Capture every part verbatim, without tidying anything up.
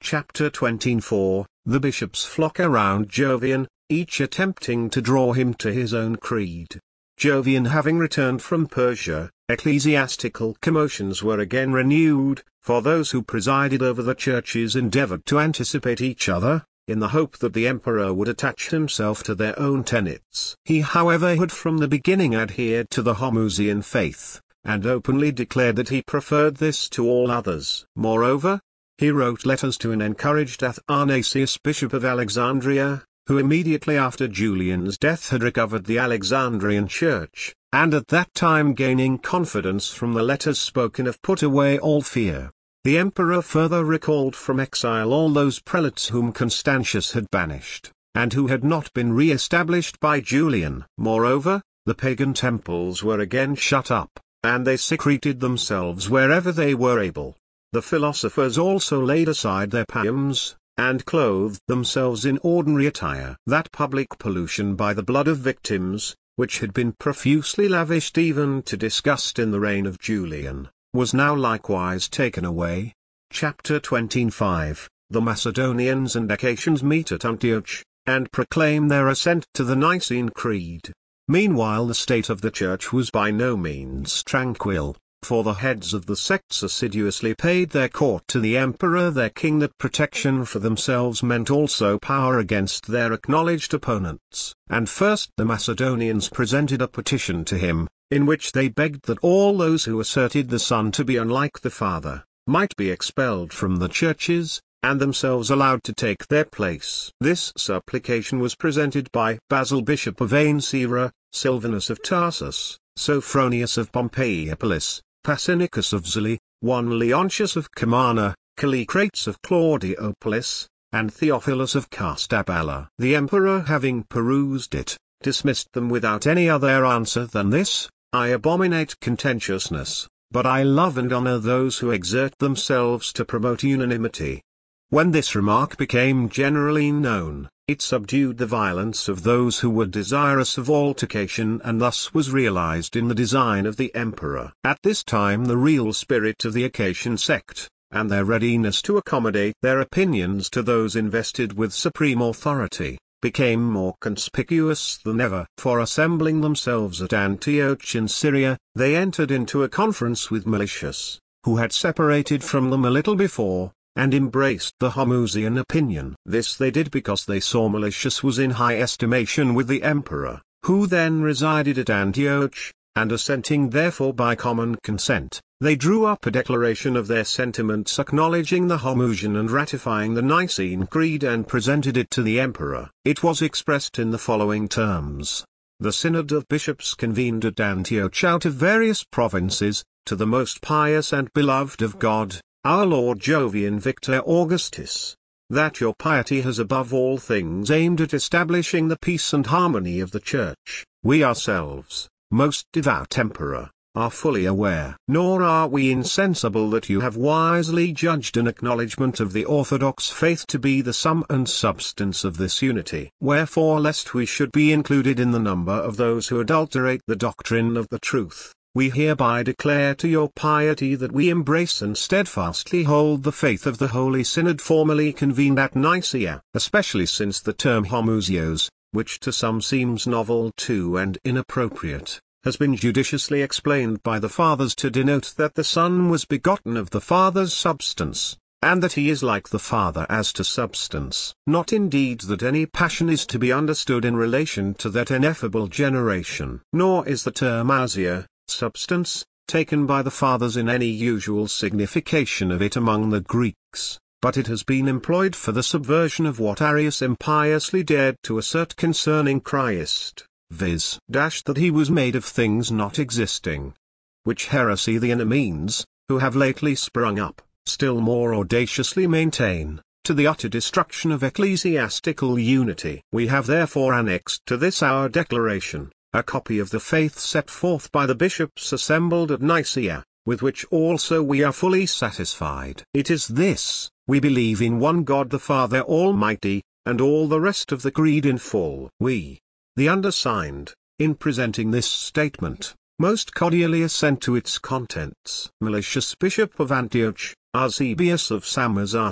Chapter twenty-four, The bishops flock around Jovian, each attempting to draw him to his own creed. Jovian having returned from Persia, ecclesiastical commotions were again renewed, for those who presided over the churches endeavored to anticipate each other, in the hope that the emperor would attach himself to their own tenets. He however had from the beginning adhered to the Homoousian faith, and openly declared that he preferred this to all others. Moreover, he wrote letters to and encouraged Athanasius, bishop of Alexandria, who immediately after Julian's death had recovered the Alexandrian church, and at that time gaining confidence from the letters spoken of put away all fear. The emperor further recalled from exile all those prelates whom Constantius had banished, and who had not been re-established by Julian. Moreover, the pagan temples were again shut up, and they secreted themselves wherever they were able. The philosophers also laid aside their poems, and clothed themselves in ordinary attire. That public pollution by the blood of victims, which had been profusely lavished even to disgust in the reign of Julian, was now likewise taken away. Chapter twenty-five, The Macedonians and Achaeans meet at Antioch, and proclaim their assent to the Nicene Creed. Meanwhile the state of the Church was by no means tranquil, for the heads of the sects assiduously paid their court to the emperor their king, that protection for themselves meant also power against their acknowledged opponents. And first the Macedonians presented a petition to him, in which they begged that all those who asserted the Son to be unlike the Father, might be expelled from the churches, and themselves allowed to take their place. This supplication was presented by Basil, bishop of Ancira, Silvanus of Tarsus, Sophronius of Pompeiiopolis, Pasinicus of Zili, one Leontius of Comana, Callicrates of Claudiopolis, and Theophilus of Castabella. The emperor, having perused it, dismissed them without any other answer than this: I abominate contentiousness, but I love and honor those who exert themselves to promote unanimity. When this remark became generally known, it subdued the violence of those who were desirous of altercation, and thus was realized in the design of the emperor. At this time the real spirit of the Achaean sect, and their readiness to accommodate their opinions to those invested with supreme authority, became more conspicuous than ever. For assembling themselves at Antioch in Syria, they entered into a conference with Meletius, who had separated from them a little before, and embraced the Homoousian opinion. This they did because they saw Meletius was in high estimation with the emperor, who then resided at Antioch, and assenting therefore by common consent, they drew up a declaration of their sentiments acknowledging the Homoousian and ratifying the Nicene Creed, and presented it to the emperor. It was expressed in the following terms: The Synod of Bishops convened at Antioch out of various provinces, to the most pious and beloved of God, our Lord Jovian Victor Augustus, that your piety has above all things aimed at establishing the peace and harmony of the Church, we ourselves, most devout Emperor, are fully aware. Nor are we insensible that you have wisely judged an acknowledgment of the Orthodox faith to be the sum and substance of this unity. Wherefore, lest we should be included in the number of those who adulterate the doctrine of the truth, we hereby declare to your piety that we embrace and steadfastly hold the faith of the Holy Synod formerly convened at Nicaea, especially since the term homoousios, which to some seems novel too and inappropriate, has been judiciously explained by the Fathers to denote that the Son was begotten of the Father's substance, and that he is like the Father as to substance. Not indeed that any passion is to be understood in relation to that ineffable generation, nor is the term ousia, substance, taken by the Fathers in any usual signification of it among the Greeks, but it has been employed for the subversion of what Arius impiously dared to assert concerning Christ, viz. that he was made of things not existing. Which heresy the Anamenes, who have lately sprung up, still more audaciously maintain, to the utter destruction of ecclesiastical unity. We have therefore annexed to this our declaration a copy of the faith set forth by the bishops assembled at Nicaea, with which also we are fully satisfied. It is this: we believe in one God the Father Almighty, and all the rest of the creed in full. We, the undersigned, in presenting this statement, most cordially assent to its contents. Meletius, bishop of Antioch, Eusebius of Samosata,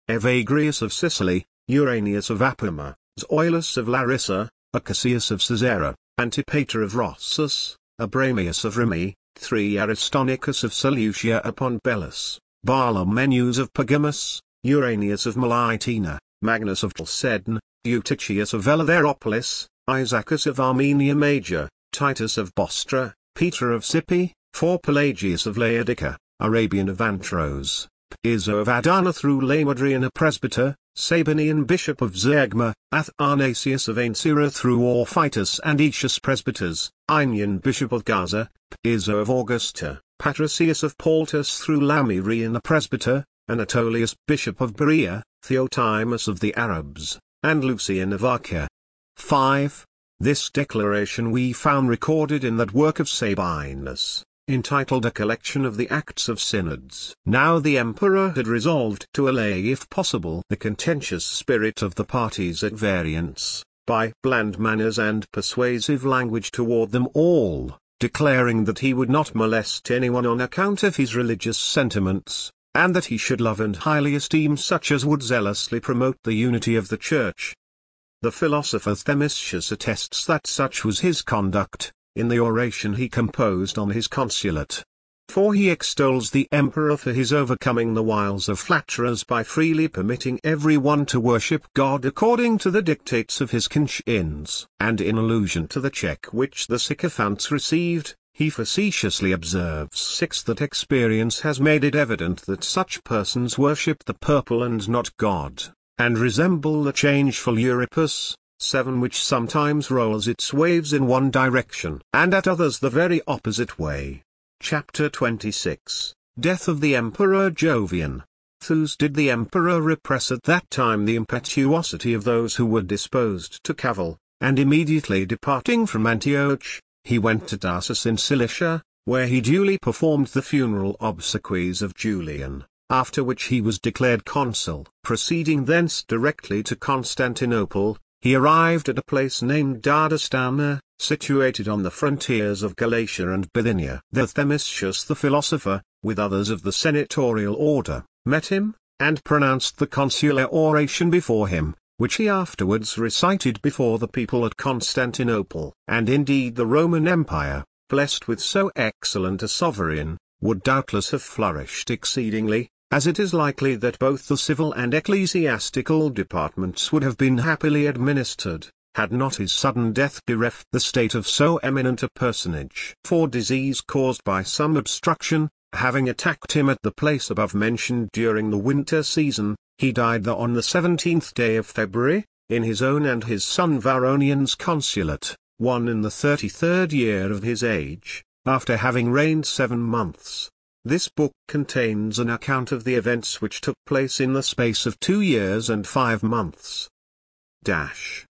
Evagrius of Sicily, Uranius of Apama, Zoilus of Larissa, Acacius of Caesarea, Antipater of Rossus, Abramius of Rimini, three Aristonicus of Seleucia upon Belus, Barlomenus of Pergamus, Uranius of Melitena, Magnus of Chalcedon, Eutychius of Eleutheropolis, Isaacus of Armenia Major, Titus of Bostra, Peter of Sippi, four Pelagius of Laodica, Arabian of Antros, Piso of Adana through Lamadrian a presbyter, Sabinian bishop of Zergma, Athanasius of Ancira through Orphitus and Aetius presbyters, Aenian bishop of Gaza, Piso of Augusta, Patricius of Paltus through Lamirian a presbyter, Anatolius bishop of Berea, Theotimus of the Arabs, and Lucian of Archa. five. This declaration we found recorded in that work of Sabinus, entitled A Collection of the Acts of Synods. Now the emperor had resolved to allay if possible the contentious spirit of the parties at variance, by bland manners and persuasive language toward them all, declaring that he would not molest anyone on account of his religious sentiments, and that he should love and highly esteem such as would zealously promote the unity of the Church. The philosopher Themistocles attests that such was his conduct, in the oration he composed on his consulate. For he extols the emperor for his overcoming the wiles of flatterers by freely permitting every one to worship God according to the dictates of his conscience, and in allusion to the check which the sycophants received, he facetiously observes six that experience has made it evident that such persons worship the purple and not God, and resemble the changeful Euripus, seven which sometimes rolls its waves in one direction, and at others the very opposite way. Chapter twenty-six, Death of the Emperor Jovian. Thus did the emperor repress at that time the impetuosity of those who were disposed to cavil, and immediately departing from Antioch, he went to Tarsus in Cilicia, where he duly performed the funeral obsequies of Julian, after which he was declared consul. Proceeding thence directly to Constantinople, he arrived at a place named Dardastana, situated on the frontiers of Galatia and Bithynia. There Themistocles the philosopher, with others of the senatorial order, met him, and pronounced the consular oration before him, which he afterwards recited before the people at Constantinople. And indeed the Roman Empire, blessed with so excellent a sovereign, would doubtless have flourished exceedingly, as it is likely that both the civil and ecclesiastical departments would have been happily administered, had not his sudden death bereft the state of so eminent a personage. For disease caused by some obstruction, having attacked him at the place above mentioned during the winter season, he died there on the seventeenth day of February, in his own and his son Varronian's consulate, one in the thirty-third year of his age, after having reigned seven months. This book contains an account of the events which took place in the space of two years and five months. Dash.